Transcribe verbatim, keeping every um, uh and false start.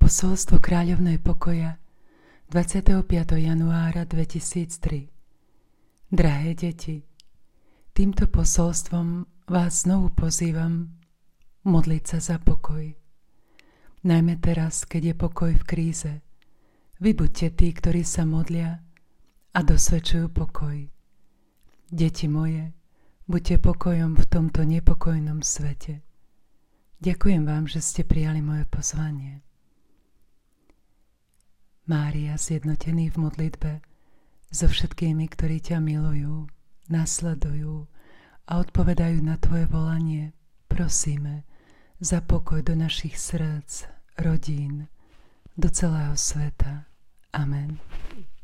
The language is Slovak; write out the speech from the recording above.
Posolstvo kráľovnej pokoja dvadsiateho piateho januára dvetisíctri. Drahé deti, týmto posolstvom vás znovu pozývam modliť sa za pokoj. Najmä teraz, keď je pokoj v kríze. Vy buďte tí, ktorí sa modlia a dosvedčujú pokoj. Deti moje, buďte pokojom v tomto nepokojnom svete. Ďakujem vám, že ste prijali moje pozvanie. Mária, zjednotený v modlitbe so všetkými, ktorí ťa milujú, nasledujú a odpovedajú na tvoje volanie, prosíme za pokoj do našich srdc, rodín, do celého sveta. Amen.